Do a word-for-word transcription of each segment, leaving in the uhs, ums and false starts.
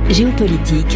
Géopolitique,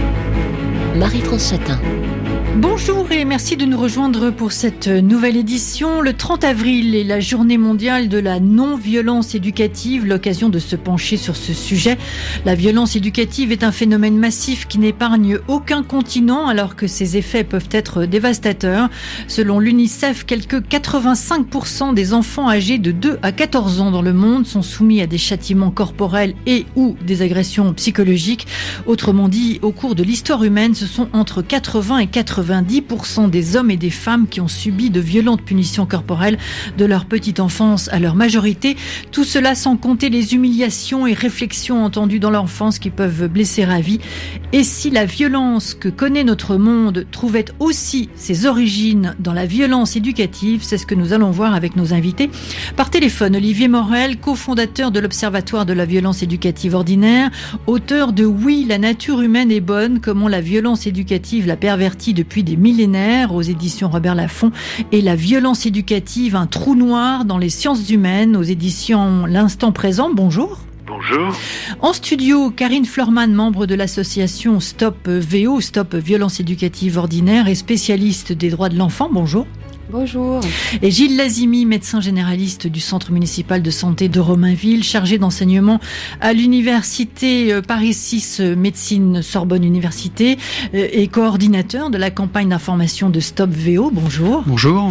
Marie-France Chatin. Bonjour et merci de nous rejoindre pour cette nouvelle édition. Le trente avril est la journée mondiale de la non-violence éducative, l'occasion de se pencher sur ce sujet. La violence éducative est un phénomène massif qui n'épargne aucun continent alors que ses effets peuvent être dévastateurs. Selon l'UNICEF, quelques quatre-vingt-cinq pour cent des enfants âgés de deux à quatorze ans dans le monde sont soumis à des châtiments corporels et ou des agressions psychologiques. Autrement dit, au cours de l'histoire humaine, ce sont entre quatre-vingts et quatre-vingt-dix pour cent des hommes et des femmes qui ont subi de violentes punitions corporelles de leur petite enfance à leur majorité. Tout cela sans compter les humiliations et réflexions entendues dans l'enfance qui peuvent blesser à vie. Et si la violence que connaît notre monde trouvait aussi ses origines dans la violence éducative, c'est ce que nous allons voir avec nos invités. Par téléphone, Olivier Morel, cofondateur de l'Observatoire de la violence éducative ordinaire, auteur de « Oui, la nature humaine est bonne, comment la violence éducative l'a pervertie depuis des millénaires » aux éditions Robert Laffont, et La violence éducative, un trou noir dans les sciences humaines aux éditions L'Instant Présent. Bonjour. Bonjour. En studio, Karine Fleurman, membre de l'association Stop V O, Stop Violence Éducative Ordinaire et spécialiste des droits de l'enfant. Bonjour. Bonjour. Et Gilles Lazimi, médecin généraliste du Centre municipal de santé de Romainville, chargé d'enseignement à l'université Paris six Médecine Sorbonne Université et coordinateur de la campagne d'information de Stop V O. Bonjour. Bonjour.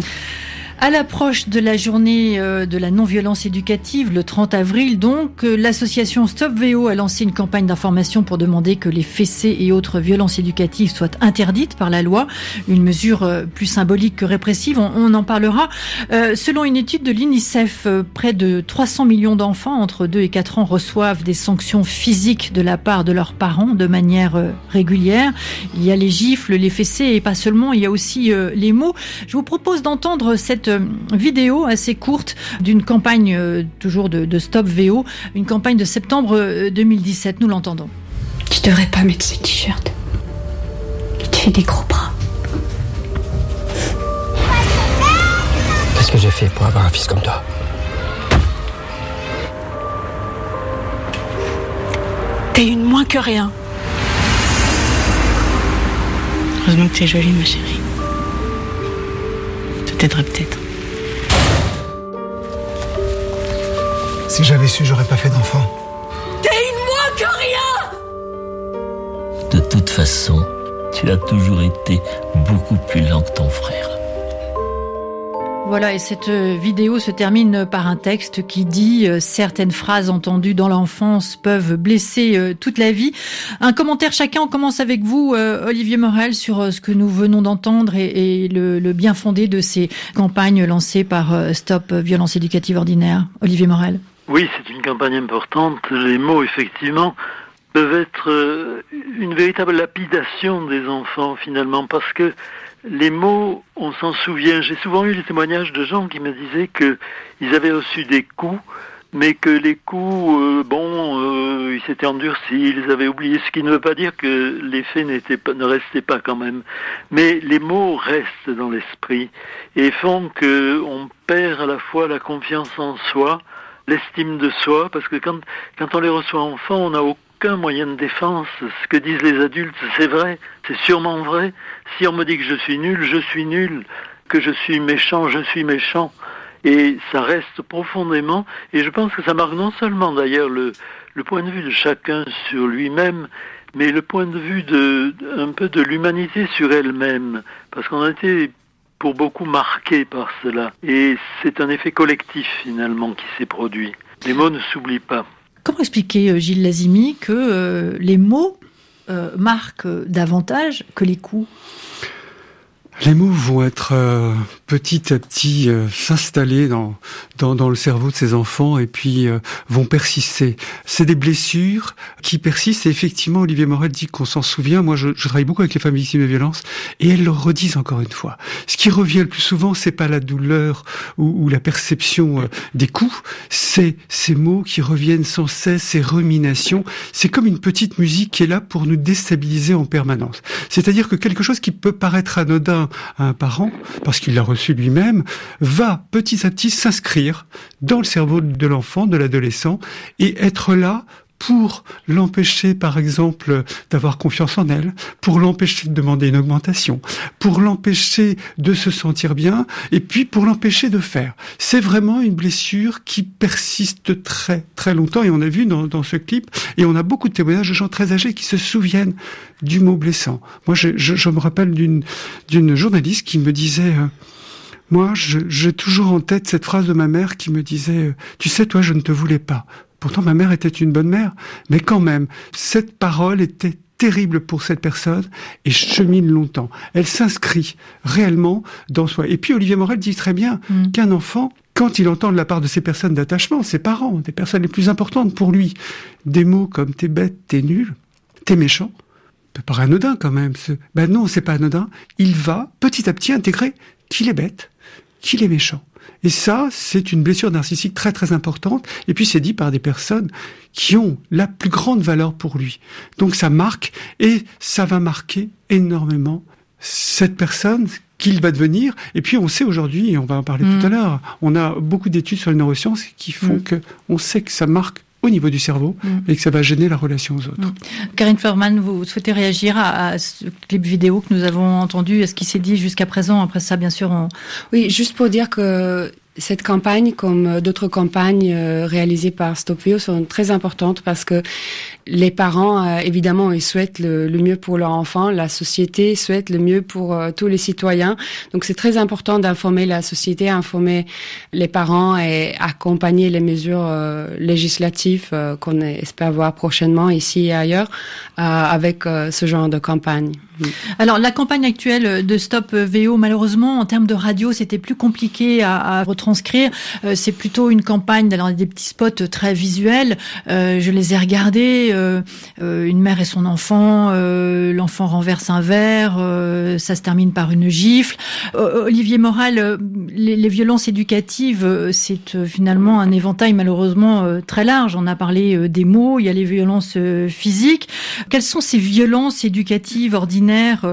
À l'approche de la journée de la non-violence éducative, le trente avril donc, l'association Stop V O a lancé une campagne d'information pour demander que les fessées et autres violences éducatives soient interdites par la loi. Une mesure plus symbolique que répressive, on, on en parlera. Euh, selon une étude de l'UNICEF, près de trois cents millions d'enfants entre deux et quatre ans reçoivent des sanctions physiques de la part de leurs parents de manière régulière. Il y a les gifles, les fessées et pas seulement, il y a aussi euh, les mots. Je vous propose d'entendre cette vidéo assez courte d'une campagne euh, toujours de, de Stop V O, une campagne de septembre deux mille dix-sept. Nous l'entendons. Tu devrais pas mettre ce t-shirt. Il te fait des gros bras. Qu'est-ce que j'ai fait pour avoir un fils comme toi? T'es une moins que rien. Heureusement que t'es jolie, ma chérie. Ça t'aiderait peut-être. Si j'avais su, j'aurais pas fait d'enfant. T'es une moins que rien! De toute façon, tu as toujours été beaucoup plus lent que ton frère. Voilà, et cette vidéo se termine par un texte qui dit euh, « Certaines phrases entendues dans l'enfance peuvent blesser euh, toute la vie ». Un commentaire chacun, on commence avec vous, euh, Olivier Morel, sur euh, ce que nous venons d'entendre et, et le, le bien fondé de ces campagnes lancées par euh, Stop Violence Éducative Ordinaire. Olivier Morel. Oui, c'est une campagne importante. Les mots, effectivement, peuvent être euh, une véritable lapidation des enfants, finalement, parce que les mots, on s'en souvient. J'ai souvent eu des témoignages de gens qui me disaient que ils avaient reçu des coups, mais que les coups, euh, bon, euh, ils s'étaient endurcis, ils avaient oublié. Ce qui ne veut pas dire que les faits n'étaient pas, ne restaient pas quand même. Mais les mots restent dans l'esprit et font que on perd à la fois la confiance en soi, l'estime de soi, parce que quand quand on les reçoit enfant, on n'a aucun aucun moyen de défense. Ce que disent les adultes, c'est vrai, c'est sûrement vrai. Si on me dit que je suis nul, je suis nul. Que je suis méchant, je suis méchant. Et ça reste profondément, et je pense que ça marque non seulement d'ailleurs le, le point de vue de chacun sur lui-même, mais le point de vue de, un peu de l'humanité sur elle-même. Parce qu'on a été pour beaucoup marqués par cela. Et c'est un effet collectif finalement qui s'est produit. Les mots ne s'oublient pas. Comment expliquer, Gilles Lazimi, que euh, les mots euh, marquent davantage que les coups ? Les mots vont être euh, petit à petit euh, s'installer dans, dans dans le cerveau de ces enfants et puis euh, vont persister. C'est des blessures qui persistent et effectivement Olivier Morel dit qu'on s'en souvient. Moi je, je travaille beaucoup avec les familles victimes de violences et elles le redisent encore une fois. Ce qui revient le plus souvent, c'est pas la douleur ou, ou la perception euh, des coups, c'est ces mots qui reviennent sans cesse, ces ruminations. C'est comme une petite musique qui est là pour nous déstabiliser en permanence. C'est-à-dire que quelque chose qui peut paraître anodin à un parent, parce qu'il l'a reçu lui-même, va petit à petit s'inscrire dans le cerveau de l'enfant, de l'adolescent, et être là pour l'empêcher, par exemple, d'avoir confiance en elle, pour l'empêcher de demander une augmentation, pour l'empêcher de se sentir bien, et puis pour l'empêcher de faire. C'est vraiment une blessure qui persiste très, très longtemps, et on a vu dans, dans ce clip, et on a beaucoup de témoignages de gens très âgés qui se souviennent du mot blessant. Moi, je, je, je me rappelle d'une, d'une journaliste qui me disait... Euh, Moi, je, j'ai toujours en tête cette phrase de ma mère qui me disait « Tu sais, toi, je ne te voulais pas ». Pourtant, ma mère était une bonne mère, mais quand même, cette parole était terrible pour cette personne et chemine longtemps. Elle s'inscrit réellement dans soi. Et puis, Olivier Morel dit très bien mmh. qu'un enfant, quand il entend de la part de ces personnes d'attachement, ses parents, des personnes les plus importantes pour lui, des mots comme « t'es bête, t'es nul, t'es méchant », peut paraître anodin quand même. Ce... Ben non, c'est pas anodin. Il va petit à petit intégrer qu'il est bête, qu'il est méchant. Et ça, c'est une blessure narcissique très très importante. Et puis c'est dit par des personnes qui ont la plus grande valeur pour lui. Donc ça marque, et ça va marquer énormément cette personne qu'il va devenir. Et puis on sait aujourd'hui, et on va en parler mmh. tout à l'heure, on a beaucoup d'études sur les neurosciences qui font mmh. que on sait que ça marque au niveau du cerveau mmh. et que ça va gêner la relation aux autres. Mmh. Karine Fuhrmann, vous souhaitez réagir à, à ce clip vidéo que nous avons entendu, à ce qui s'est dit jusqu'à présent? Après ça, bien sûr, on... Oui, juste pour dire que cette campagne, comme d'autres campagnes réalisées par Stop Viol, sont très importantes parce que les parents, évidemment, ils souhaitent le, le mieux pour leur enfant. La société souhaite le mieux pour euh, tous les citoyens. Donc, c'est très important d'informer la société, informer les parents et accompagner les mesures euh, législatives euh, qu'on espère voir prochainement ici et ailleurs euh, avec euh, ce genre de campagne. Alors, la campagne actuelle de Stop V O, malheureusement, en termes de radio, c'était plus compliqué à, à retranscrire. Euh, c'est plutôt une campagne, alors des petits spots très visuels. Euh, je les ai regardés. Euh, euh, une mère et son enfant, euh, l'enfant renverse un verre, euh, ça se termine par une gifle. Euh, Olivier Morel, euh, les, les violences éducatives, euh, c'est euh, finalement un éventail malheureusement euh, très large. On a parlé euh, des mots, il y a les violences euh, physiques. Quelles sont ces violences éducatives ordinaires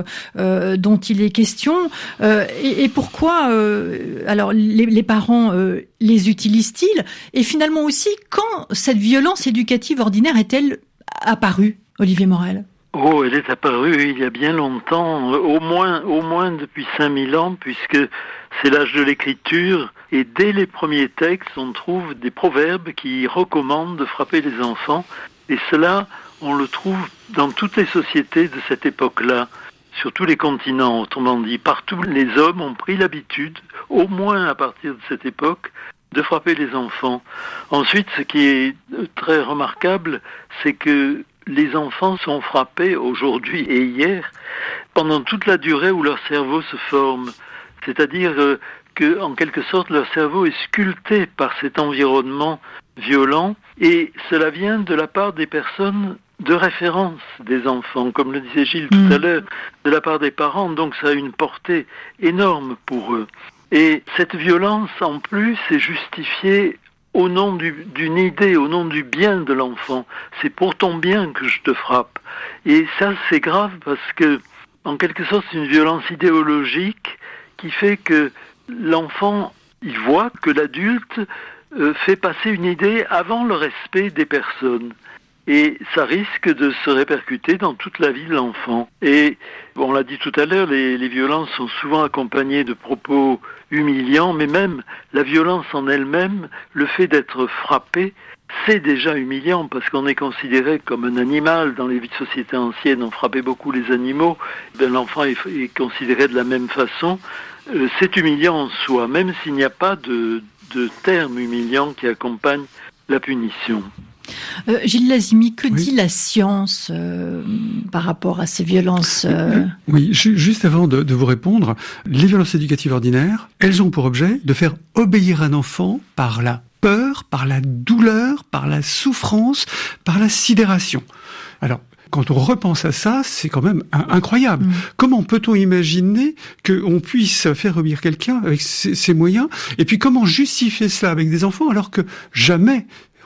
Euh, dont il est question euh, et, et pourquoi euh, alors les, les parents euh, les utilisent-ils, et finalement aussi quand cette violence éducative ordinaire est-elle apparue, Olivier Morel? Oh, elle est apparue il y a bien longtemps, au moins, au moins depuis cinq mille ans, puisque c'est l'âge de l'écriture, et dès les premiers textes on trouve des proverbes qui recommandent de frapper les enfants, et cela on le trouve dans toutes les sociétés de cette époque-là, sur tous les continents, autrement dit. Partout, les hommes ont pris l'habitude, au moins à partir de cette époque, de frapper les enfants. Ensuite, ce qui est très remarquable, c'est que les enfants sont frappés aujourd'hui et hier pendant toute la durée où leur cerveau se forme. C'est-à-dire que, en quelque sorte, leur cerveau est sculpté par cet environnement violent, et cela vient de la part des personnes de référence des enfants, comme le disait Gilles tout mmh. à l'heure, de la part des parents, donc ça a une portée énorme pour eux. Et cette violence, en plus, est justifiée au nom du, d'une idée, au nom du bien de l'enfant. C'est pour ton bien que je te frappe. Et ça, c'est grave parce que, en quelque sorte, c'est une violence idéologique qui fait que l'enfant, il voit que l'adulte euh, fait passer une idée avant le respect des personnes. Et ça risque de se répercuter dans toute la vie de l'enfant. Et bon, on l'a dit tout à l'heure, les, les violences sont souvent accompagnées de propos humiliants, mais même la violence en elle-même, le fait d'être frappé, c'est déjà humiliant parce qu'on est considéré comme un animal. Dans les sociétés anciennes, on frappait beaucoup les animaux. Ben, l'enfant est, est considéré de la même façon. Euh, c'est humiliant en soi, même s'il n'y a pas de, de terme humiliant qui accompagne la punition. Euh, Gilles Lazimi, que oui. dit la science euh, par rapport à ces violences euh... Oui, juste avant de, de vous répondre, les violences éducatives ordinaires, elles ont pour objet de faire obéir un enfant par la peur, par la douleur, par la souffrance, par la sidération. Alors, quand on repense à ça, c'est quand même incroyable. Mmh. Comment peut-on imaginer qu'on puisse faire obéir quelqu'un avec ces, ces moyens? Et puis comment justifier cela avec des enfants alors que jamais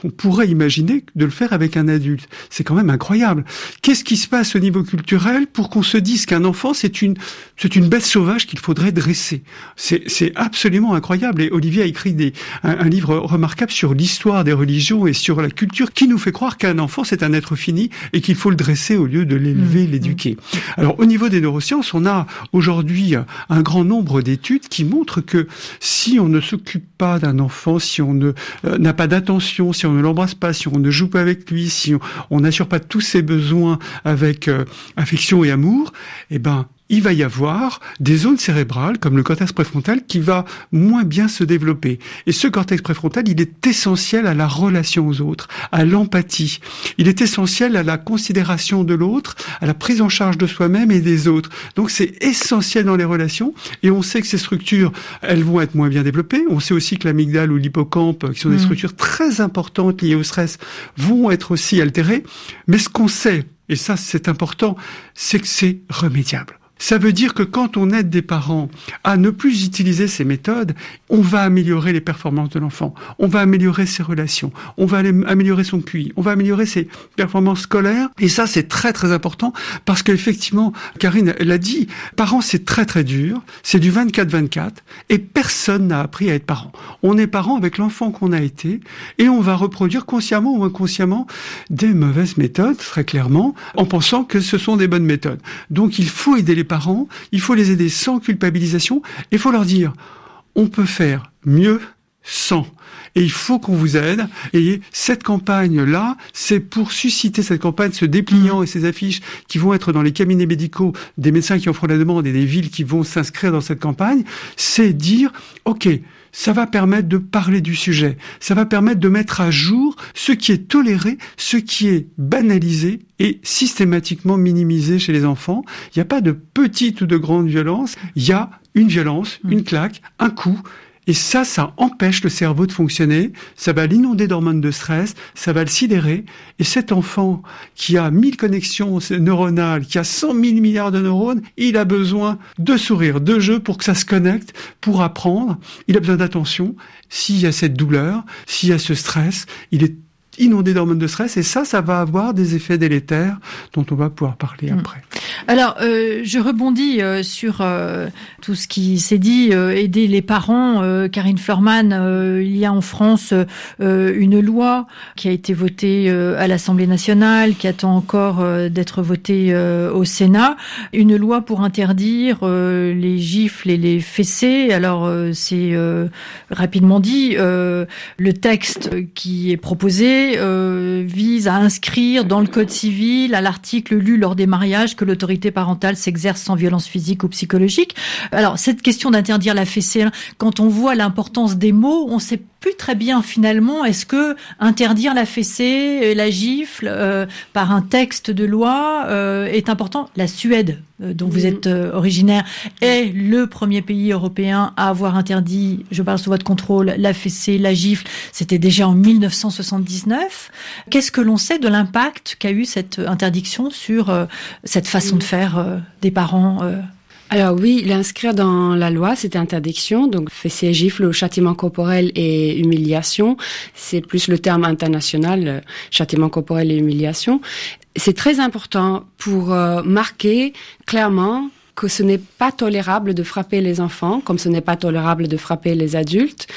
qu'on pourrait imaginer de le faire avec un adulte. C'est quand même incroyable. Qu'est-ce qui se passe au niveau culturel pour qu'on se dise qu'un enfant, c'est une, c'est une bête sauvage qu'il faudrait dresser? C'est, c'est absolument incroyable. Et Olivier a écrit des, un, un livre remarquable sur l'histoire des religions et sur la culture qui nous fait croire qu'un enfant, c'est un être fini et qu'il faut le dresser au lieu de l'élever, mmh. l'éduquer. Alors, au niveau des neurosciences, on a aujourd'hui un grand nombre d'études qui montrent que si on ne s'occupe pas d'un enfant, si on ne, euh, n'a pas d'attention, si on ne l'embrasse pas, si on ne joue pas avec lui, si on n'assure pas tous ses besoins avec euh, affection et amour, eh ben, il va y avoir des zones cérébrales, comme le cortex préfrontal, qui va moins bien se développer. Et ce cortex préfrontal, il est essentiel à la relation aux autres, à l'empathie. Il est essentiel à la considération de l'autre, à la prise en charge de soi-même et des autres. Donc c'est essentiel dans les relations. Et on sait que ces structures, elles vont être moins bien développées. On sait aussi que l'amygdale ou l'hippocampe, qui sont des mmh. structures très importantes liées au stress, vont être aussi altérées. Mais ce qu'on sait, et ça c'est important, c'est que c'est remédiable. Ça veut dire que quand on aide des parents à ne plus utiliser ces méthodes, on va améliorer les performances de l'enfant, on va améliorer ses relations, on va améliorer son Q I, on va améliorer ses performances scolaires. Et ça, c'est très très important parce qu'effectivement, Karine l'a dit, parents, c'est très très dur, c'est du vingt-quatre vingt-quatre et personne n'a appris à être parent. On est parent avec l'enfant qu'on a été et on va reproduire consciemment ou inconsciemment des mauvaises méthodes, très clairement, en pensant que ce sont des bonnes méthodes. Donc il faut aider les parents, il faut les aider sans culpabilisation, et il faut leur dire, on peut faire mieux sans. Et il faut qu'on vous aide. Et cette campagne-là, c'est pour susciter cette campagne, ce dépliant et ces affiches qui vont être dans les cabinets médicaux des médecins qui en feront la demande et des villes qui vont s'inscrire dans cette campagne, c'est dire, OK, ça va permettre de parler du sujet. Ça va permettre de mettre à jour ce qui est toléré, ce qui est banalisé et systématiquement minimisé chez les enfants. Il n'y a pas de petite ou de grande violence. Il y a une violence, une claque, un coup. Et ça, ça empêche le cerveau de fonctionner, ça va l'inonder d'hormones de stress, ça va le sidérer. Et cet enfant qui a mille connexions neuronales, qui a cent mille milliards de neurones, il a besoin de sourire, de jeu pour que ça se connecte, pour apprendre. Il a besoin d'attention. S'il y a cette douleur, s'il y a ce stress, il est inondé d'hormones de stress et ça, ça va avoir des effets délétères dont on va pouvoir parler mmh. après. Alors, euh, je rebondis euh, sur euh, tout ce qui s'est dit, euh, aider les parents. Euh, Karine Florman, euh, il y a en France euh, une loi qui a été votée euh, à l'Assemblée nationale, qui attend encore euh, d'être votée euh, au Sénat. Une loi pour interdire euh, les gifles et les fessées. Alors, euh, c'est euh, rapidement dit, euh, le texte qui est proposé Euh, vise à inscrire dans le Code civil, à l'article lu lors des mariages, que l'autorité parentale s'exerce sans violence physique ou psychologique. Alors, cette question d'interdire la fessée, quand on voit l'importance des mots, on sait plus très bien finalement, est-ce que interdire la fessée, la gifle, euh, par un texte de loi euh, est important. La Suède, euh, dont vous êtes euh, originaire, est le premier pays européen à avoir interdit, je parle sous votre contrôle, la fessée, la gifle. C'était déjà en mille neuf cent soixante-dix-neuf. Qu'est-ce que l'on sait de l'impact qu'a eu cette interdiction sur euh, cette façon de faire euh, des parents euh Alors oui, l'inscrire dans la loi, c'était interdiction, donc fessée, gifle, châtiment corporel et humiliation. C'est plus le terme international, châtiment corporel et humiliation. C'est très important pour euh, marquer clairement que ce n'est pas tolérable de frapper les enfants, comme ce n'est pas tolérable de frapper les adultes.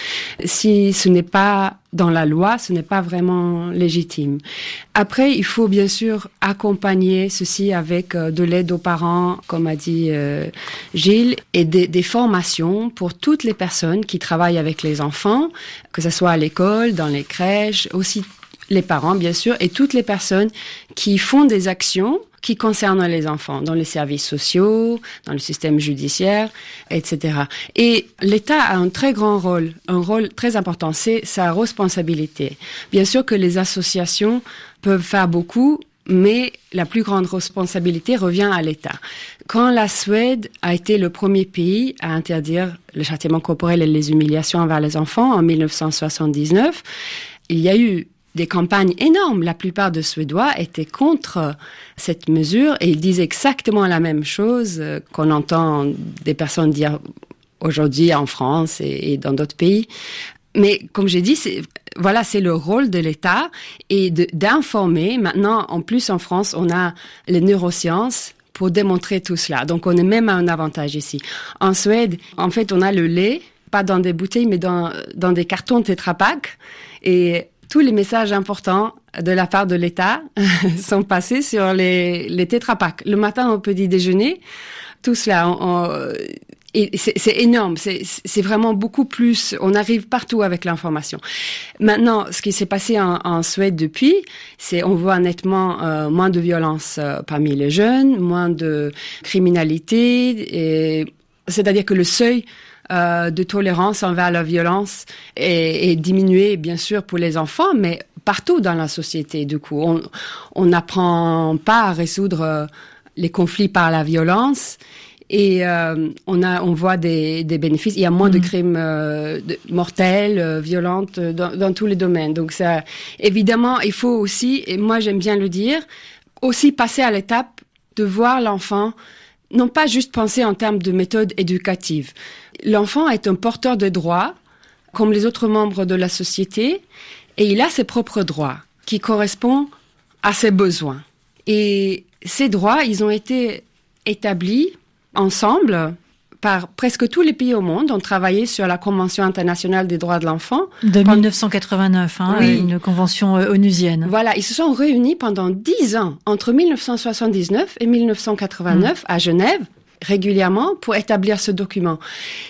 Si ce n'est pas dans la loi, ce n'est pas vraiment légitime. Après, il faut bien sûr accompagner ceci avec euh, de l'aide aux parents, comme a dit euh, Gilles, et des, des formations pour toutes les personnes qui travaillent avec les enfants, que ce soit à l'école, dans les crèches, aussi les parents, bien sûr, et toutes les personnes qui font des actions qui concernent les enfants, dans les services sociaux, dans le système judiciaire, et cetera. Et l'État a un très grand rôle, un rôle très important, c'est sa responsabilité. Bien sûr que les associations peuvent faire beaucoup, mais la plus grande responsabilité revient à l'État. Quand la Suède a été le premier pays à interdire le châtiment corporel et les humiliations envers les enfants en mille neuf cent soixante-dix-neuf, il y a eu des campagnes énormes. La plupart des Suédois étaient contre cette mesure et ils disent exactement la même chose qu'on entend des personnes dire aujourd'hui en France et dans d'autres pays. Mais comme j'ai dit, c'est, voilà, c'est le rôle de l'État et de, d'informer. Maintenant, en plus, en France, on a les neurosciences pour démontrer tout cela. Donc, on est même à un avantage ici. En Suède, en fait, on a le lait, pas dans des bouteilles, mais dans, dans des cartons Tetra Pak. Et tous les messages importants de la part de l'État sont passés sur les, les Tetra Pak. Le matin au petit déjeuner, tout cela, on, on, et c'est, c'est énorme, c'est, c'est vraiment beaucoup plus, on arrive partout avec l'information. Maintenant, ce qui s'est passé en, en Suède depuis, c'est on voit nettement euh, moins de violence euh, parmi les jeunes, moins de criminalité, et, c'est-à-dire que le seuil euh, de tolérance envers la violence est, est diminué, bien sûr, pour les enfants, mais partout dans la société, du coup. On on n'apprend pas à résoudre euh, les conflits par la violence. Et euh, on a, on voit des, des bénéfices. Il y a moins mmh. de crimes euh, de, mortels, euh, violentes dans, dans tous les domaines. Donc ça, évidemment, il faut aussi, et moi j'aime bien le dire, aussi passer à l'étape de voir l'enfant, non pas juste penser en termes de méthode éducative. L'enfant est un porteur de droits, comme les autres membres de la société, et il a ses propres droits qui correspondent à ses besoins. Et ces droits, ils ont été établis ensemble par presque tous les pays au monde. On travaillait sur la Convention internationale des droits de l'enfant. De pendant... dix-neuf cent quatre-vingt-neuf, hein, oui. Une convention onusienne. Voilà, ils se sont réunis pendant dix ans, entre dix-neuf cent soixante-dix-neuf et dix-neuf cent quatre-vingt-neuf, mmh. à Genève, régulièrement, pour établir ce document.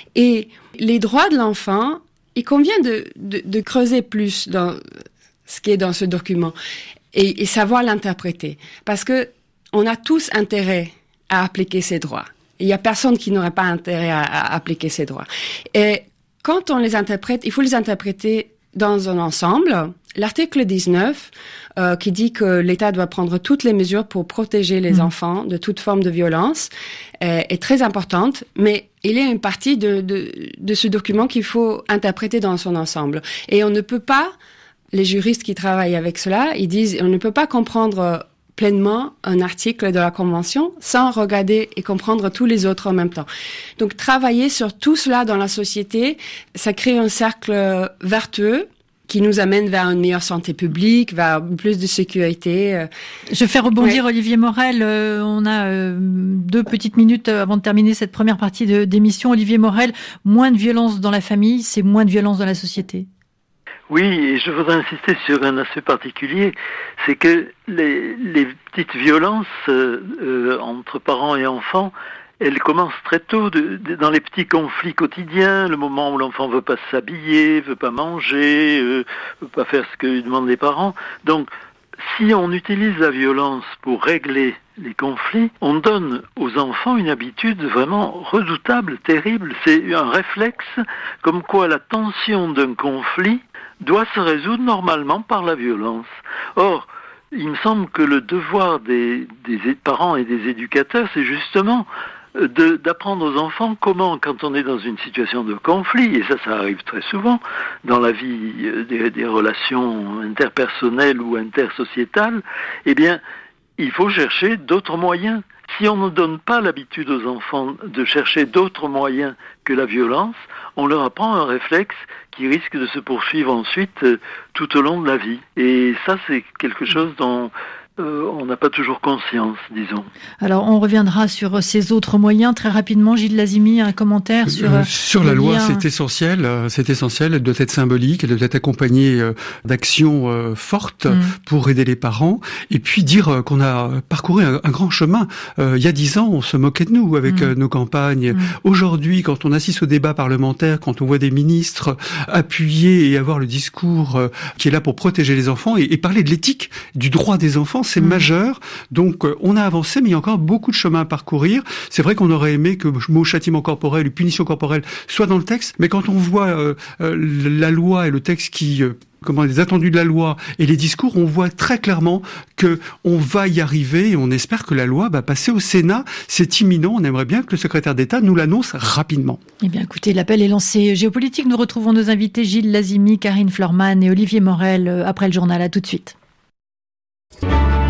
Et les droits de l'enfant, il convient de, de, de creuser plus dans ce qui est dans ce document et, et savoir l'interpréter. Parce que on a tous intérêt à appliquer ces droits. Il y a personne qui n'aurait pas intérêt à, à appliquer ces droits. Et quand on les interprète, il faut les interpréter dans un ensemble. L'article dix-neuf, euh, qui dit que l'État doit prendre toutes les mesures pour protéger les mmh. enfants de toute forme de violence, euh, est très importante, mais il y a une partie de, de, de ce document qu'il faut interpréter dans son ensemble. Et on ne peut pas, les juristes qui travaillent avec cela, ils disent, on ne peut pas comprendre pleinement un article de la Convention sans regarder et comprendre tous les autres en même temps. Donc, travailler sur tout cela dans la société, ça crée un cercle vertueux qui nous amène vers une meilleure santé publique, vers plus de sécurité. Je fais rebondir ouais. Olivier Morel. Euh, on a euh, deux petites minutes avant de terminer cette première partie de, d'émission. Olivier Morel, moins de violence dans la famille, c'est moins de violence dans la société. Oui, et je voudrais insister sur un aspect particulier, c'est que les, les petites violences euh, euh, entre parents et enfants, elles commencent très tôt, de, de, dans les petits conflits quotidiens, le moment où l'enfant veut pas s'habiller, veut pas manger, euh, veut pas faire ce que lui demandent les parents. Donc, si on utilise la violence pour régler les conflits, on donne aux enfants une habitude vraiment redoutable, terrible. C'est un réflexe comme quoi la tension d'un conflit doit se résoudre normalement par la violence. Or, il me semble que le devoir des, des parents et des éducateurs, c'est justement de, d'apprendre aux enfants comment, quand on est dans une situation de conflit, et ça, ça arrive très souvent dans la vie des, des relations interpersonnelles ou intersociétales, eh bien, il faut chercher d'autres moyens. Si on ne donne pas l'habitude aux enfants de chercher d'autres moyens que la violence, on leur apprend un réflexe qui risque de se poursuivre ensuite euh, tout au long de la vie. Et ça, c'est quelque chose dont euh, on n'a pas toujours conscience, disons. Alors, on reviendra sur ces autres moyens très rapidement. Gilles Lazimi, un commentaire sur... Euh, sur la loi, liens... c'est essentiel. Euh, c'est essentiel. Elle doit être symbolique. Elle doit être accompagnée euh, d'actions euh, fortes mmh. pour aider les parents. Et puis dire euh, qu'on a parcouru un, un grand chemin. Euh, il y a dix ans, on se moquait de nous avec mmh. euh, nos campagnes. Mmh. Aujourd'hui, quand on assiste au débat parlementaire, quand on voit des ministres appuyer et avoir le discours euh, qui est là pour protéger les enfants et, et parler de l'éthique, du droit des enfants, c'est mmh. majeur. Donc, euh, on a avancé, mais il y a encore beaucoup de chemin à parcourir. C'est vrai qu'on aurait aimé que le mot châtiment corporel ou punition corporelle soit dans le texte, mais quand on voit euh, euh, la loi et le texte qui... Euh, comment les attendus de la loi et les discours, on voit très clairement que on va y arriver et on espère que la loi va passer au Sénat. C'est imminent. On aimerait bien que le secrétaire d'État nous l'annonce rapidement. Eh bien, écoutez, l'appel est lancé. Géopolitique, nous retrouvons nos invités Gilles Lazimi, Karine Florman et Olivier Morel après le journal. À tout de suite.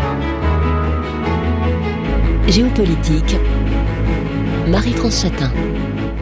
Géopolitique, Marie-France Chatin.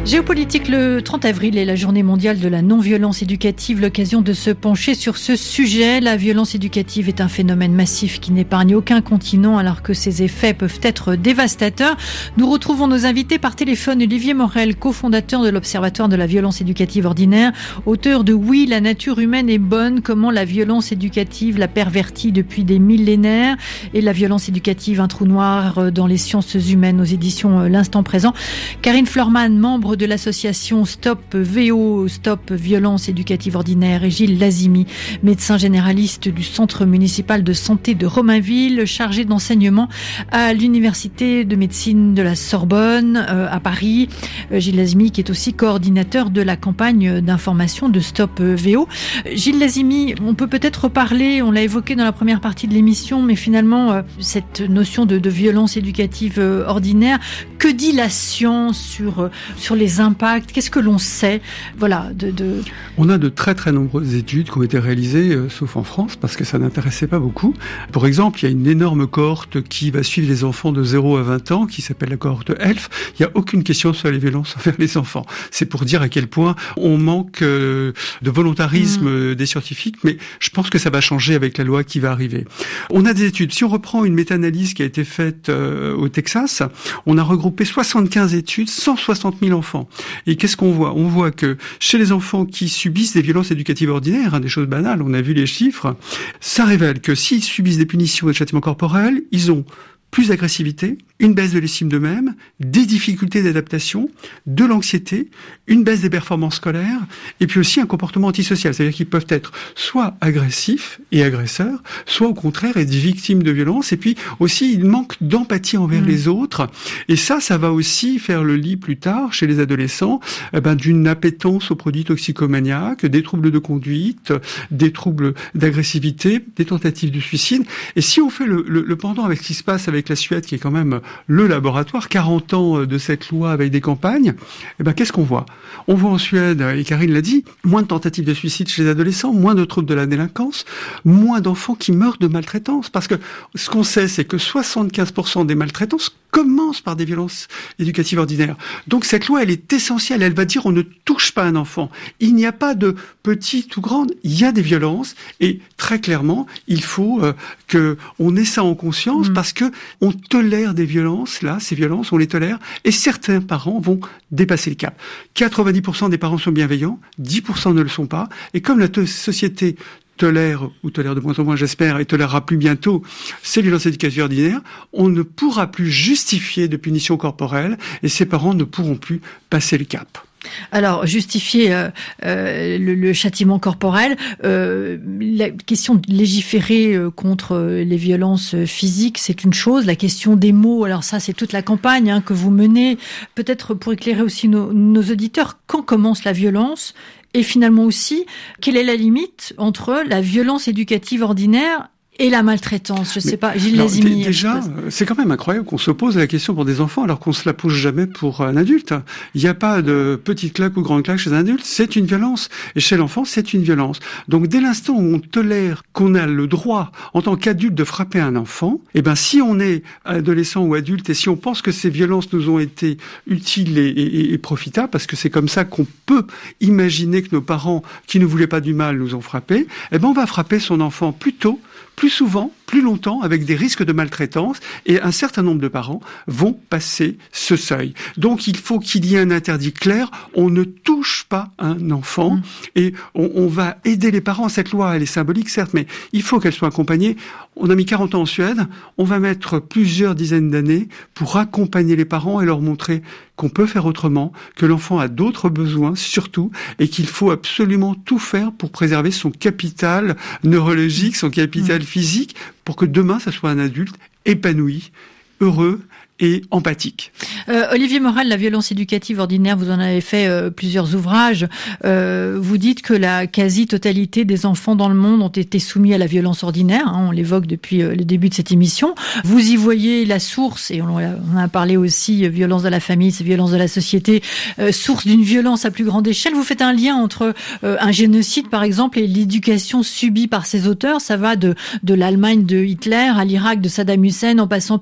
Géopolitique, le trente avril est la journée mondiale de la non-violence éducative, l'occasion de se pencher sur ce sujet. La violence éducative est un phénomène massif qui n'épargne aucun continent alors que ses effets peuvent être dévastateurs. Nous retrouvons nos invités par téléphone. Olivier Morel, cofondateur de l'Observatoire de la violence éducative ordinaire, auteur de Oui, la nature humaine est bonne, comment la violence éducative l'a pervertie depuis des millénaires, et la violence éducative, un trou noir dans les sciences humaines aux éditions L'Instant Présent. Karine Florman, membre de l'association Stop V O, Stop Violence Éducative Ordinaire, et Gilles Lazimi, médecin généraliste du Centre municipal de santé de Romainville, chargé d'enseignement à l'Université de médecine de la Sorbonne euh, à Paris. Euh, Gilles Lazimi qui est aussi coordinateur de la campagne d'information de Stop V O. Gilles Lazimi, on peut peut-être reparler, on l'a évoqué dans la première partie de l'émission, mais finalement euh, cette notion de, de violence éducative euh, ordinaire, que dit la science sur, euh, sur les impacts? Qu'est-ce que l'on sait? Voilà, de, de... On a de très très nombreuses études qui ont été réalisées, euh, sauf en France, parce que ça n'intéressait pas beaucoup. Pour exemple, il y a une énorme cohorte qui va suivre les enfants de zéro à vingt ans, qui s'appelle la cohorte E L F. Il n'y a aucune question sur les violences envers les enfants. C'est pour dire à quel point on manque euh, de volontarisme mmh. des scientifiques, mais je pense que ça va changer avec la loi qui va arriver. On a des études. Si on reprend une méta-analyse qui a été faite euh, au Texas, on a regroupé soixante-quinze études, cent soixante mille enfants. Et qu'est-ce qu'on voit? On voit que chez les enfants qui subissent des violences éducatives ordinaires, hein, des choses banales, on a vu les chiffres, ça révèle que s'ils subissent des punitions et des châtiments corporels, ils ont plus d'agressivité, une baisse de l'estime d'eux-mêmes, des difficultés d'adaptation, de l'anxiété, une baisse des performances scolaires, et puis aussi un comportement antisocial. C'est-à-dire qu'ils peuvent être soit agressifs et agresseurs, soit au contraire être victimes de violences, et puis aussi ils manquent d'empathie envers mmh. les autres. Et ça, ça va aussi faire le lit plus tard, chez les adolescents, eh ben, d'une appétence aux produits toxicomaniaques, des troubles de conduite, des troubles d'agressivité, des tentatives de suicide. Et si on fait le, le, le pendant avec ce qui se passe avec avec la Suède, qui est quand même le laboratoire, quarante ans de cette loi avec des campagnes, eh ben, qu'est-ce qu'on voit? On voit en Suède, et Karine l'a dit, moins de tentatives de suicide chez les adolescents, moins de troubles de la délinquance, moins d'enfants qui meurent de maltraitance. Parce que ce qu'on sait, c'est que soixante-quinze pour cent des maltraitances commencent par des violences éducatives ordinaires. Donc cette loi, elle est essentielle. Elle va dire on ne touche pas un enfant. Il n'y a pas de petite ou grande. Il y a des violences et très clairement, il faut euh, que on ait ça en conscience mmh. parce que on tolère des violences. Là, ces violences, on les tolère et certains parents vont dépasser le cap. quatre-vingt-dix pour cent des parents sont bienveillants, dix pour cent ne le sont pas. Et comme la t- société tolère, ou tolère de moins en moins j'espère, et tolérera plus bientôt ces violences éducatives ordinaires, on ne pourra plus justifier de punitions corporelles et ces parents ne pourront plus passer le cap. Alors, justifier euh, euh, le, le châtiment corporel, euh, la question de légiférer euh, contre euh, les violences physiques, c'est une chose. La question des mots, alors ça, c'est toute la campagne hein, que vous menez. Peut-être pour éclairer aussi nos, nos auditeurs, quand commence la violence? Et finalement aussi, quelle est la limite entre la violence éducative ordinaire et la maltraitance? Je ne sais pas, Gilles Lazimi. Déjà, c'est quand même incroyable qu'on se pose la question pour des enfants alors qu'on se la pose jamais pour un adulte. Il n'y a pas de petite claque ou grande claque chez un adulte, c'est une violence. Et chez l'enfant, c'est une violence. Donc dès l'instant où on tolère qu'on a le droit, en tant qu'adulte, de frapper un enfant, eh ben si on est adolescent ou adulte et si on pense que ces violences nous ont été utiles et, et, et profitables, parce que c'est comme ça qu'on peut imaginer que nos parents, qui ne voulaient pas du mal, nous ont frappés, eh ben on va frapper son enfant plus tôt, plus souvent, plus longtemps, avec des risques de maltraitance, et un certain nombre de parents vont passer ce seuil. Donc il faut qu'il y ait un interdit clair, on ne touche pas un enfant, mmh. et on, on va aider les parents. Cette loi, elle est symbolique, certes, mais il faut qu'elle soit accompagnée. On a mis quarante ans en Suède, on va mettre plusieurs dizaines d'années pour accompagner les parents et leur montrer qu'on peut faire autrement, que l'enfant a d'autres besoins, surtout, et qu'il faut absolument tout faire pour préserver son capital neurologique, son capital physique, pour que demain, ça soit un adulte épanoui, heureux et empathique. Euh, Olivier Morel, la violence éducative ordinaire, vous en avez fait euh, plusieurs ouvrages. Euh, vous dites que la quasi-totalité des enfants dans le monde ont été soumis à la violence ordinaire. Hein, on l'évoque depuis euh, le début de cette émission. Vous y voyez la source, et on, on a parlé aussi, euh, violence de la famille, c'est violence de la société, euh, source d'une violence à plus grande échelle. Vous faites un lien entre euh, un génocide, par exemple, et l'éducation subie par ses auteurs. Ça va de, de l'Allemagne de Hitler à l'Irak de Saddam Hussein, en passant par la Yougoslavie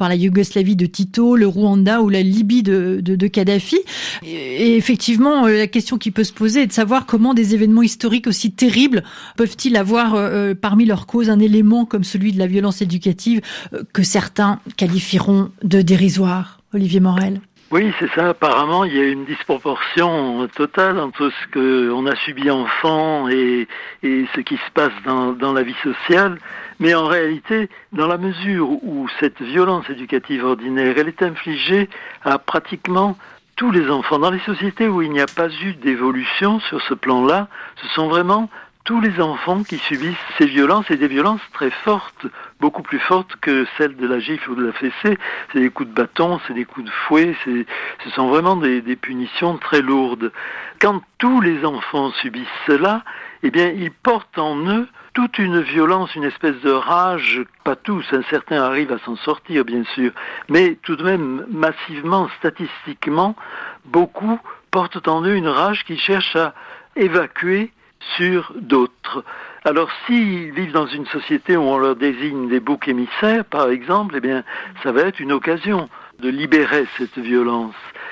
Yougoslavie de Tito, le Rwanda ou la Libye de, de, de Kadhafi. Et effectivement, la question qui peut se poser est de savoir comment des événements historiques aussi terribles peuvent-ils avoir euh, parmi leurs causes un élément comme celui de la violence éducative euh, que certains qualifieront de dérisoire. Olivier Morel. Oui, c'est ça. Apparemment, il y a une disproportion totale entre ce qu'on a subi enfant et, et ce qui se passe dans, dans la vie sociale. Mais en réalité, dans la mesure où cette violence éducative ordinaire, elle est infligée à pratiquement tous les enfants. Dans les sociétés où il n'y a pas eu d'évolution sur ce plan-là, ce sont vraiment tous les enfants qui subissent ces violences, et des violences très fortes, beaucoup plus fortes que celles de la gifle ou de la fessée. C'est des coups de bâton, c'est des coups de fouet, c'est, ce sont vraiment des, des punitions très lourdes. Quand tous les enfants subissent cela, eh bien, ils portent en eux toute une violence, une espèce de rage, pas tous, hein, certains arrivent à s'en sortir, bien sûr, mais tout de même, massivement, statistiquement, beaucoup portent en eux une rage qui cherche à évacuer sur d'autres. Alors, s'ils vivent dans une société où on leur désigne des boucs émissaires, par exemple, eh bien, ça va être une occasion de libérer cette violence.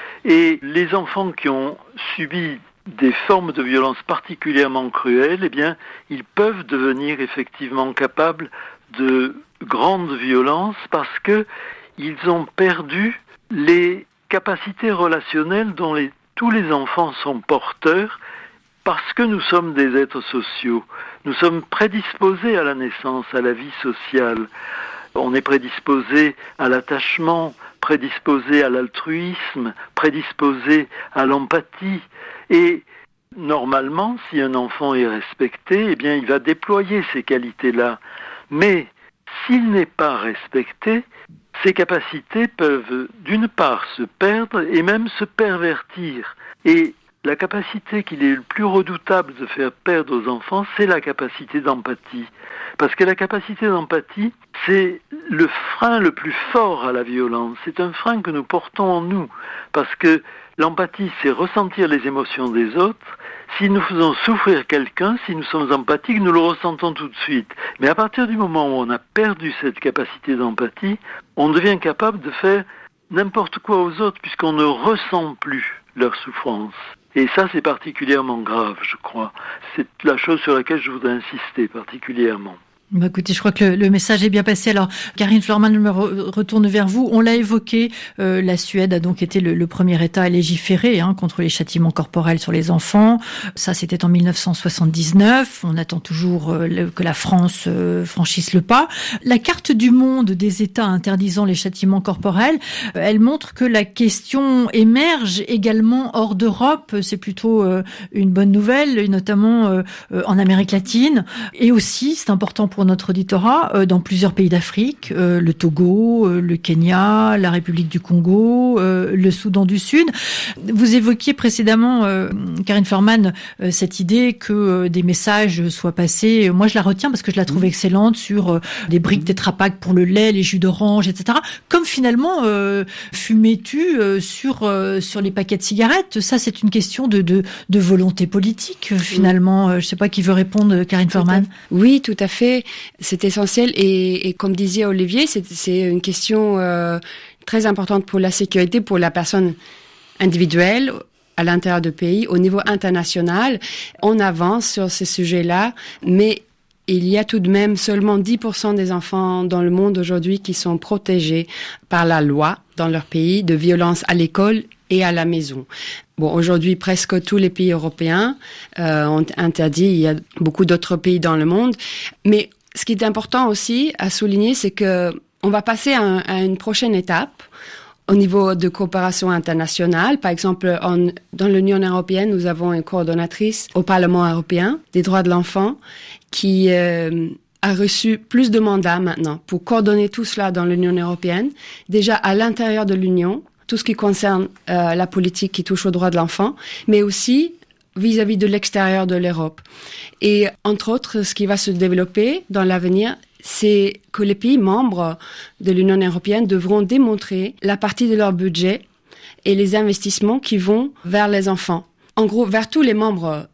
Et les enfants qui ont subi des formes de violence particulièrement cruelles, eh bien, ils peuvent devenir effectivement capables de grandes violences parce que ils ont perdu les capacités relationnelles dont les, tous les enfants sont porteurs. Parce que nous sommes des êtres sociaux, nous sommes prédisposés à la naissance, à la vie sociale. On est prédisposé à l'attachement, prédisposé à l'altruisme, prédisposé à l'empathie. Et normalement, si un enfant est respecté, eh bien, il va déployer ces qualités-là. Mais s'il n'est pas respecté, ses capacités peuvent, d'une part, se perdre et même se pervertir. Et la capacité qu'il est le plus redoutable de faire perdre aux enfants, c'est la capacité d'empathie. Parce que la capacité d'empathie, c'est le frein le plus fort à la violence. C'est un frein que nous portons en nous. Parce que l'empathie, c'est ressentir les émotions des autres. Si nous faisons souffrir quelqu'un, si nous sommes empathiques, nous le ressentons tout de suite. Mais à partir du moment où on a perdu cette capacité d'empathie, on devient capable de faire n'importe quoi aux autres puisqu'on ne ressent plus leur souffrance. Et ça, c'est particulièrement grave, je crois. C'est la chose sur laquelle je voudrais insister particulièrement. Bah écoutez, je crois que le, le message est bien passé. Alors, Karine Florman, je me re, retourne vers vous. On l'a évoqué, euh, la Suède a donc été le, le premier État à légiférer hein, contre les châtiments corporels sur les enfants. Ça, c'était en dix-neuf cent soixante-dix-neuf. On attend toujours euh, le, que la France euh, franchisse le pas. La carte du monde des États interdisant les châtiments corporels, euh, elle montre que la question émerge également hors d'Europe. C'est plutôt euh, une bonne nouvelle, et notamment euh, euh, en Amérique latine. Et aussi, c'est important pour notre auditorat, euh, dans plusieurs pays d'Afrique, euh, le Togo, euh, le Kenya, la République du Congo, euh, le Soudan du Sud. Vous évoquiez précédemment, euh, Karine Florman, euh, cette idée que euh, des messages soient passés. Moi, je la retiens parce que je la trouve excellente sur euh, les briques Tetra Pak pour le lait, les jus d'orange, et cetera. Comme finalement euh, fumer-tu euh, sur euh, sur les paquets de cigarettes. Ça, c'est une question de de, de volonté politique finalement. Euh, je sais pas qui veut répondre, Karine Florman. Oui, tout à fait. C'est essentiel et, et comme disait Olivier, c'est, c'est une question euh, très importante pour la sécurité, pour la personne individuelle à l'intérieur du pays. Au niveau international, on avance sur ces sujets-là, mais il y a tout de même seulement dix pour cent des enfants dans le monde aujourd'hui qui sont protégés par la loi dans leur pays de violences à l'école et à la maison. Bon, aujourd'hui, presque tous les pays européens euh, ont interdit. Il y a beaucoup d'autres pays dans le monde. Mais ce qui est important aussi à souligner, c'est que on va passer à, un, à une prochaine étape au niveau de coopération internationale. Par exemple, en, dans l'Union européenne, nous avons une coordonnatrice au Parlement européen des droits de l'enfant qui euh, a reçu plus de mandats maintenant pour coordonner tout cela dans l'Union européenne. Déjà à l'intérieur de l'Union, tout ce qui concerne euh, la politique qui touche aux droits de l'enfant, mais aussi vis-à-vis de l'extérieur de l'Europe. Et entre autres, ce qui va se développer dans l'avenir, c'est que les pays membres de l'Union européenne devront démontrer la partie de leur budget et les investissements qui vont vers les enfants. En gros, vers tous les membres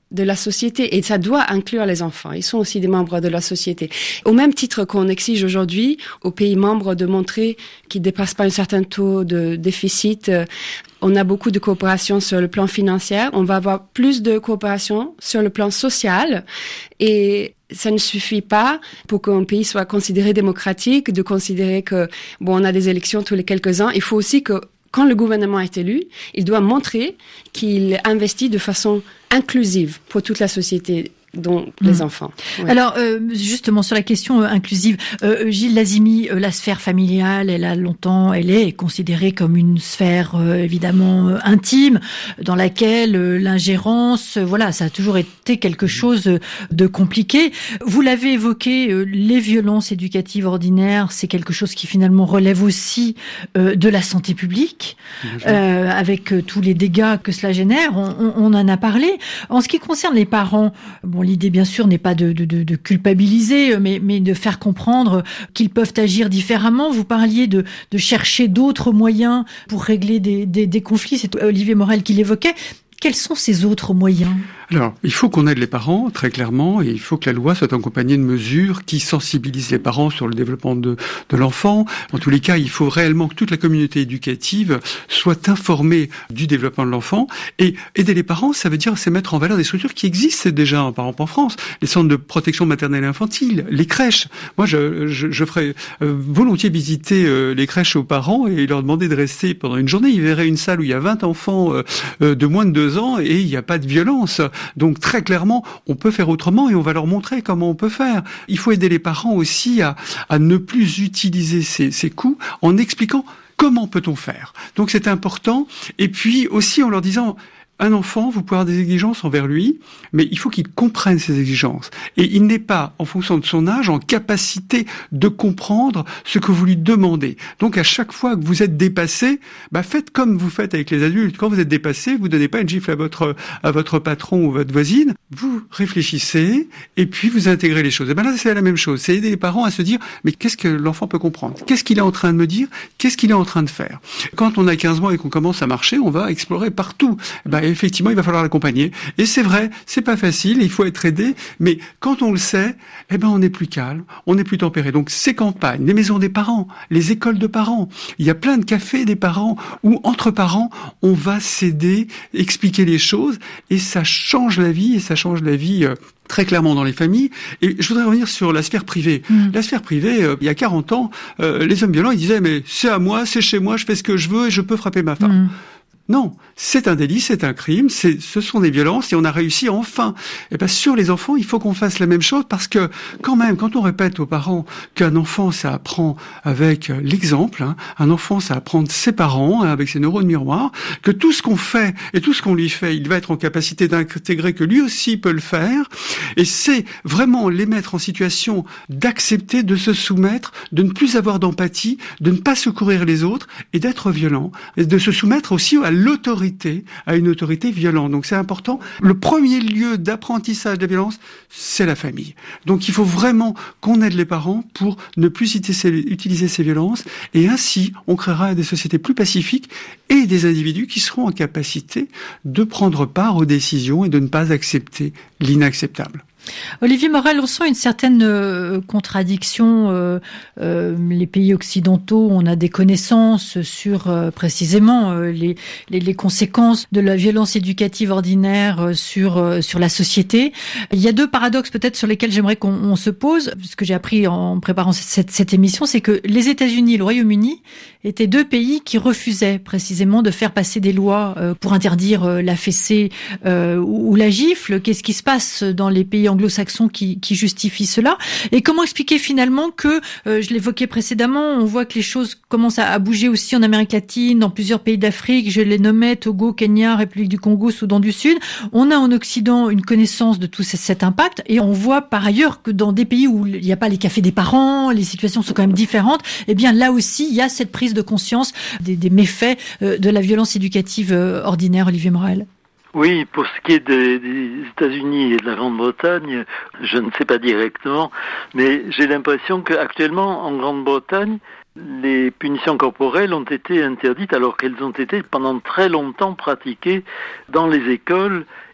de la société et ça doit inclure les enfants. Ils sont aussi des membres de la société. Au même titre qu'on exige aujourd'hui aux pays membres de montrer qu'ils ne dépassent pas un certain taux de déficit. On a beaucoup de coopération sur le plan financier. On va avoir plus de coopération sur le plan social. Et ça ne suffit pas pour qu'un pays soit considéré démocratique, de considérer que, bon, on a des élections tous les quelques ans. Il faut aussi que, quand le gouvernement est élu, il doit montrer qu'il investit de façon inclusive pour toute la société, dont les mmh. enfants. Ouais. Alors, euh, justement, sur la question euh, inclusive, euh, Gilles Lazimi, euh, la sphère familiale, elle a longtemps, elle est considérée comme une sphère euh, évidemment euh, intime, dans laquelle euh, l'ingérence, euh, voilà, ça a toujours été quelque chose euh, de compliqué. Vous l'avez évoqué, euh, les violences éducatives ordinaires, c'est quelque chose qui finalement relève aussi euh, de la santé publique, euh, avec euh, tous les dégâts que cela génère. On, on, on en a parlé. En ce qui concerne les parents, bon, l'idée, bien sûr, n'est pas de, de, de culpabiliser, mais, mais de faire comprendre qu'ils peuvent agir différemment. Vous parliez de, de chercher d'autres moyens pour régler des, des, des conflits. C'est Olivier Morel qui l'évoquait. Quels sont ces autres moyens ? Alors, il faut qu'on aide les parents, très clairement, et il faut que la loi soit accompagnée de mesures qui sensibilisent les parents sur le développement de, de l'enfant. En tous les cas, il faut réellement que toute la communauté éducative soit informée du développement de l'enfant. Et aider les parents, ça veut dire, c'est mettre en valeur des structures qui existent déjà, par exemple en France. Les centres de protection maternelle et infantile, les crèches. Moi, je, je, je ferais euh, volontiers visiter euh, les crèches aux parents et leur demander de rester pendant une journée. Ils verraient une salle où il y a vingt enfants euh, euh, de moins de deux ans et il n'y a pas de violence. Donc très clairement, on peut faire autrement et on va leur montrer comment on peut faire. Il faut aider les parents aussi à, à ne plus utiliser ces, ces coups en expliquant comment peut-on faire. Donc c'est important. Et puis aussi en leur disant... Un enfant, vous pouvez avoir des exigences envers lui, mais il faut qu'il comprenne ces exigences. Et il n'est pas, en fonction de son âge, en capacité de comprendre ce que vous lui demandez. Donc à chaque fois que vous êtes dépassé, bah faites comme vous faites avec les adultes. Quand vous êtes dépassé, vous donnez pas une gifle à votre à votre patron ou votre voisine. Vous réfléchissez et puis vous intégrez les choses. Et ben là, c'est la même chose. C'est aider les parents à se dire, mais qu'est-ce que l'enfant peut comprendre ? Qu'est-ce qu'il est en train de me dire ? Qu'est-ce qu'il est en train de faire ? Quand on a quinze mois et qu'on commence à marcher, on va explorer partout. Ben, effectivement, il va falloir l'accompagner. Et c'est vrai, c'est pas facile, il faut être aidé, mais quand on le sait, eh ben, on est plus calme, on est plus tempéré. Donc, ces campagnes, les maisons des parents, les écoles de parents, il y a plein de cafés des parents où, entre parents, on va s'aider, expliquer les choses, et ça change la vie, et ça change la vie, euh, très clairement dans les familles. Et je voudrais revenir sur la sphère privée. Mmh. La sphère privée, euh, il y a quarante ans, euh, les hommes violents, ils disaient, mais c'est à moi, c'est chez moi, je fais ce que je veux et je peux frapper ma femme. Mmh. Non, c'est un délit, c'est un crime, c'est, ce sont des violences et on a réussi enfin. Et ben sur les enfants, il faut qu'on fasse la même chose parce que quand même, quand on répète aux parents qu'un enfant, ça apprend avec l'exemple, hein, un enfant, ça apprend de ses parents, hein, avec ses neurones miroirs, que tout ce qu'on fait et tout ce qu'on lui fait, il va être en capacité d'intégrer que lui aussi peut le faire. Et c'est vraiment les mettre en situation d'accepter, de se soumettre, de ne plus avoir d'empathie, de ne pas secourir les autres et d'être violent, et de se soumettre aussi à l'autorité, à une autorité violente. Donc c'est important. Le premier lieu d'apprentissage de la violence, c'est la famille. Donc il faut vraiment qu'on aide les parents pour ne plus utiliser ces violences et ainsi on créera des sociétés plus pacifiques et des individus qui seront en capacité de prendre part aux décisions et de ne pas accepter l'inacceptable. Olivier Morel, on sent une certaine euh, contradiction. Euh, euh, les pays occidentaux, on a des connaissances sur euh, précisément euh, les, les, les conséquences de la violence éducative ordinaire euh, sur euh, sur la société. Il y a deux paradoxes peut-être sur lesquels j'aimerais qu'on on se pose. Ce que j'ai appris en préparant cette, cette émission, c'est que les États-Unis et le Royaume-Uni étaient deux pays qui refusaient précisément de faire passer des lois euh, pour interdire euh, la fessée euh, ou, ou la gifle. Qu'est-ce qui se passe dans les pays anglo-saxons qui, qui justifient cela? Et comment expliquer finalement que, euh, je l'évoquais précédemment, on voit que les choses commencent à, à bouger aussi en Amérique latine, dans plusieurs pays d'Afrique, je les nommais Togo, Kenya, République du Congo, Soudan du Sud. On a en Occident une connaissance de tout cet impact et on voit par ailleurs que dans des pays où il n'y a pas les cafés des parents, les situations sont quand même différentes, eh bien là aussi il y a cette prise de conscience des, des méfaits euh, de la violence éducative euh, ordinaire. Olivier Morel. Oui, pour ce qui est des, des États-Unis et de la Grande-Bretagne, je ne sais pas directement, mais j'ai l'impression qu'actuellement, en Grande-Bretagne, les punitions corporelles ont été interdites alors qu'elles ont été pendant très longtemps pratiquées dans les écoles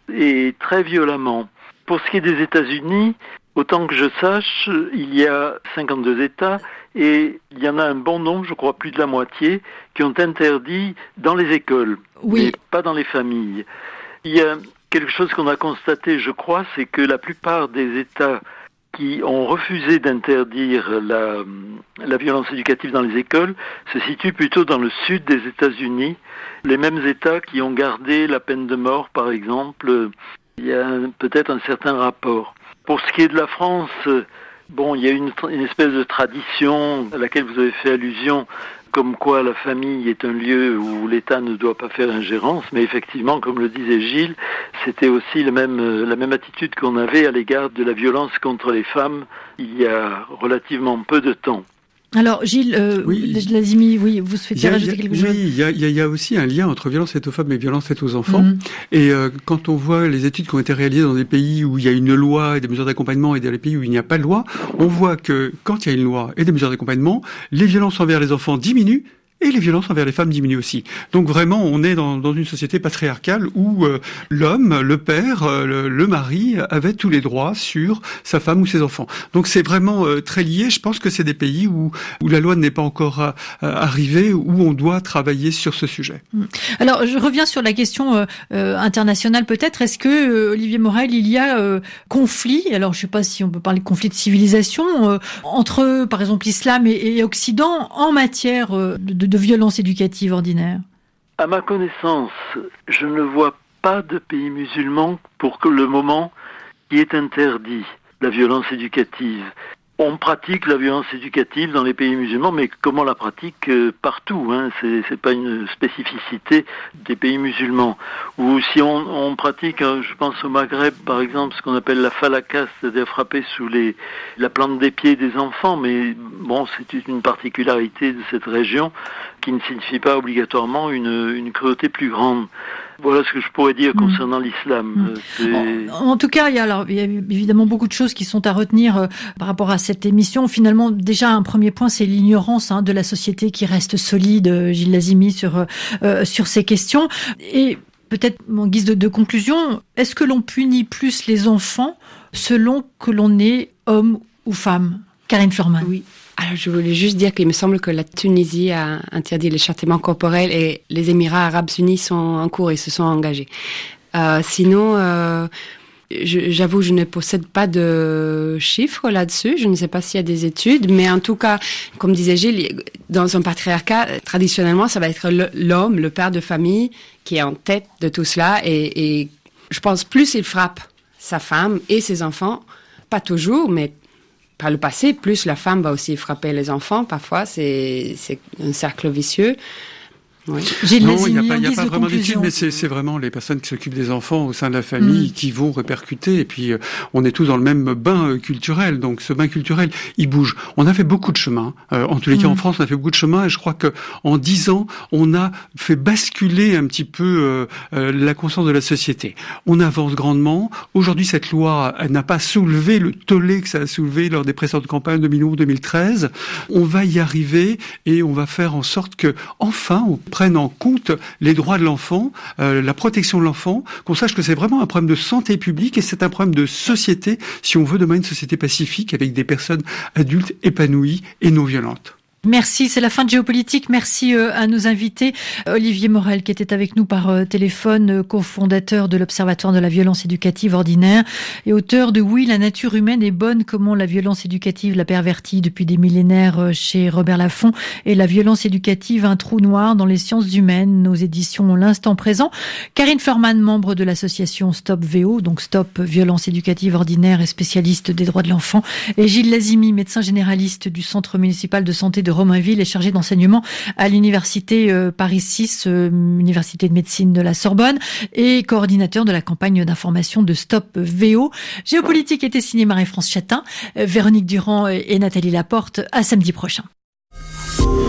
et très violemment. Pour ce qui est des États-Unis, autant que je sache, il y a cinquante-deux États et il y en a un bon nombre, je crois plus de la moitié, qui ont interdit dans les écoles, oui. mais pas dans les familles. Il y a quelque chose qu'on a constaté, je crois, c'est que la plupart des États qui ont refusé d'interdire la, la violence éducative dans les écoles se situent plutôt dans le sud des États-Unis. Les mêmes États qui ont gardé la peine de mort, par exemple, il y a peut-être un certain rapport. Pour ce qui est de la France, bon, il y a une, une espèce de tradition à laquelle vous avez fait allusion, comme quoi la famille est un lieu où l'État ne doit pas faire ingérence, mais effectivement, comme le disait Gilles, c'était aussi le même, la même attitude qu'on avait à l'égard de la violence contre les femmes il y a relativement peu de temps. Alors Gilles, euh, oui. Lazimi, oui, vous souhaitez rajouter quelque chose ? Oui, il y a, il y a aussi un lien entre violence faite aux femmes et violence faite aux enfants. Mmh. Et euh, quand on voit les études qui ont été réalisées dans des pays où il y a une loi et des mesures d'accompagnement et dans les pays où il n'y a pas de loi, on voit que quand il y a une loi et des mesures d'accompagnement, les violences envers les enfants diminuent et les violences envers les femmes diminuent aussi. Donc vraiment, on est dans, dans une société patriarcale où euh, l'homme, le père, euh, le, le mari avait tous les droits sur sa femme ou ses enfants. Donc c'est vraiment euh, très lié. Je pense que c'est des pays où, où la loi n'est pas encore euh, arrivée, où on doit travailler sur ce sujet. Alors je reviens sur la question euh, euh, internationale peut-être. Est-ce que, euh, Olivier Morel, il y a euh, conflit, alors je ne sais pas si on peut parler de conflit de civilisation, euh, entre par exemple l'islam et, et Occident en matière euh, de de violence éducative ordinaire? À ma connaissance, je ne vois pas de pays musulman pour que le moment qui est interdit la violence éducative. On pratique la violence éducative dans les pays musulmans, mais comme on la pratique euh, partout, hein, c'est, c'est pas une spécificité des pays musulmans. Ou si on, on pratique, euh, je pense au Maghreb par exemple, ce qu'on appelle la falaka, c'est-à-dire frapper sous les, la plante des pieds des enfants, mais bon, c'est une particularité de cette région qui ne signifie pas obligatoirement une, une cruauté plus grande. Voilà ce que je pourrais dire concernant mmh. l'islam. Mmh. En, en tout cas, il y a, alors, il y a évidemment beaucoup de choses qui sont à retenir euh, par rapport à cette émission. Finalement, déjà, un premier point, c'est l'ignorance hein, de la société qui reste solide, Gilles Lazimi, sur, euh, sur ces questions. Et peut-être, en guise de, de conclusion, est-ce que l'on punit plus les enfants selon que l'on est homme ou femme ? Karine Florman. Oui. Alors, je voulais juste dire qu'il me semble que la Tunisie a interdit les châtiments corporels et les Émirats arabes unis sont en cours et se sont engagés. Euh, sinon, euh, je, j'avoue, je ne possède pas de chiffres là-dessus. Je ne sais pas s'il y a des études, mais en tout cas, comme disait Gilles, dans un patriarcat, traditionnellement, ça va être l'homme, le père de famille, qui est en tête de tout cela. Et, et je pense plus il frappe sa femme et ses enfants, pas toujours, mais par le passé, plus la femme va aussi frapper les enfants. Parfois, c'est, c'est un cercle vicieux. Oui. Gilles non, Lazimi, il n'y a pas, y a de pas vraiment conclusion. d'études, mais c'est, c'est vraiment les personnes qui s'occupent des enfants au sein de la famille mmh. qui vont répercuter. Et puis, euh, on est tous dans le même bain euh, culturel. Donc, ce bain culturel, il bouge. On a fait beaucoup de chemin. Euh, en tous les mmh. cas, en France, on a fait beaucoup de chemin. Et je crois que en dix ans, on a fait basculer un petit peu euh, euh, la conscience de la société. On avance grandement. Aujourd'hui, cette loi, elle n'a pas soulevé le tollé que ça a soulevé lors des précédentes campagnes deux mille onze deux mille treize. On va y arriver et on va faire en sorte que, enfin, on prennent en compte les droits de l'enfant, euh, la protection de l'enfant, qu'on sache que c'est vraiment un problème de santé publique et c'est un problème de société si on veut demain une société pacifique avec des personnes adultes épanouies et non violentes. Merci, c'est la fin de Géopolitique. Merci euh, à nos invités. Olivier Morel, qui était avec nous par euh, téléphone, euh, cofondateur de l'Observatoire de la violence éducative ordinaire et auteur de « Oui, la nature humaine est bonne, comment la violence éducative l'a pervertie depuis des millénaires euh, chez Robert Laffont et la violence éducative, un trou noir dans les sciences humaines », nos éditions L'Instant Présent. Karine Florman, membre de l'association Stop V O, donc Stop Violence Éducative Ordinaire et spécialiste des droits de l'enfant. Et Gilles Lazimi, médecin généraliste du Centre municipal de santé de Romainville, est chargé d'enseignement à l'université euh, Paris six, euh, université de médecine de la Sorbonne, et coordinateur de la campagne d'information de Stop V O. Géopolitique était signé Marie-France Chatin, euh, Véronique Durand et, et Nathalie Laporte. À samedi prochain.